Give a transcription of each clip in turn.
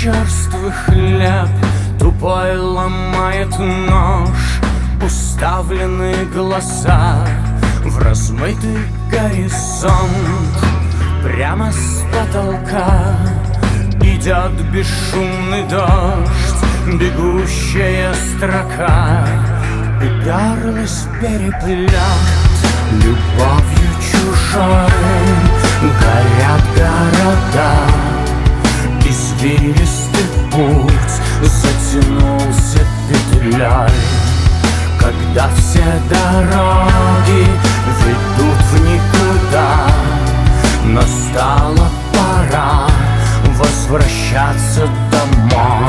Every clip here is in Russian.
черствый хлеб тупой ломает нож. Уставлены глаза в размытый горизонт. Прямо с потолка идет бесшумный дождь, бегущая строка уперлась в переплет. Любовью чужой горят города, извилистый путь затянулся петлей. Когда все дороги ведут в никуда, настала пора возвращаться домой.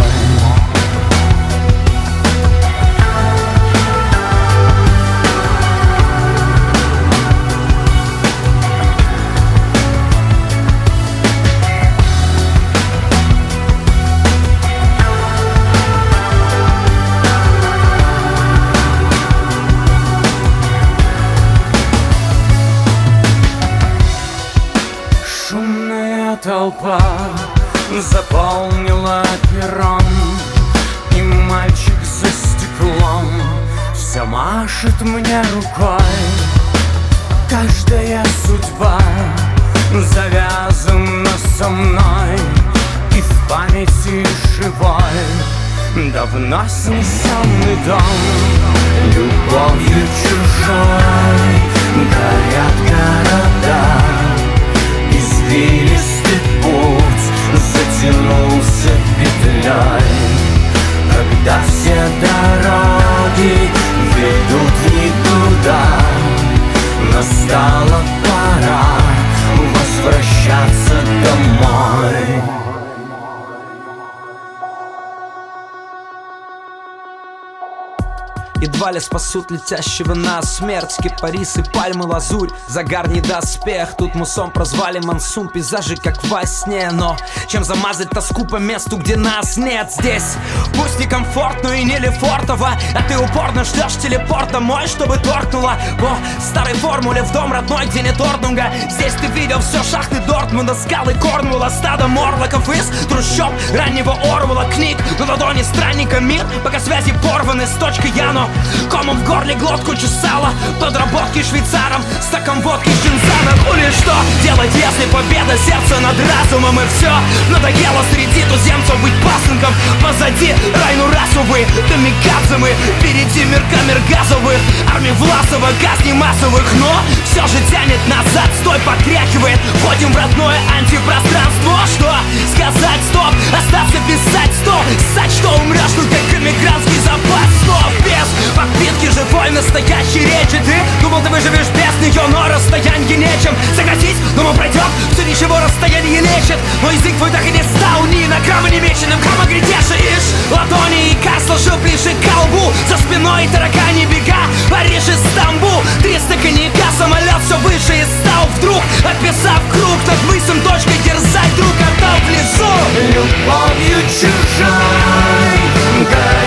Толпа заполнила перрон, и мальчик за стеклом все машет мне рукой. Каждая судьба завязана со мной, и в памяти живой давно снесенный дом. Любовью чужой горят города, извилистый путь затянулся петлей. Когда все дороги ведут в никуда, настала пора возвращаться домой. Едва ли спасут летящего нас смерть, кипарисы, пальмы, лазурь, загар не доспех. Тут мусом прозвали монсун, пейзажи как во сне. Но чем замазать тоску по месту, где нас нет? Здесь пусть не комфортно и не лефортово, а ты упорно ждешь телепорт домой, чтобы торкнуло по старой формуле в дом родной, где нет Ордунга. Здесь ты видел все шахты Дортмунда, скалы Корнуолла, стадо морлоков из трущоб раннего Орвелла. Книг на ладони странника мир, пока связи порваны с точкой Яно. Комом в горле глотку чесала, подработки швейцаром, стаком водки с джинсаном. Или что делать, если победа сердца над разумом? И все надоело среди туземцев быть пасынком. Позади райну расовые, камикадзе мы, впереди мир камер газовых, армии Власова, казни массовых. Но все же тянет назад, стой, потряхивает. Входим в родное антипространство. Что сказать, стоп, остаться писать, стоп, ссать, что умрешь, тут как эмигрантский запас. Снова без подпитки живой настоящей речи. Ты думал, ты выживешь без нее, но расстояние нечем сократить. Думал, пройдет, все ничего, расстояние лечит. Но язык твой так и не стал ни на грамм немеченным. Кама грядеши ишь ладони, и кар сложил ближе к колбу. За спиной таракани бега, Париж и Стамбул. 300 коньяка, самолет все выше и стал вдруг, описав круг над мыслям, точкой дерзать друг отдав в лесу. Любовью чужой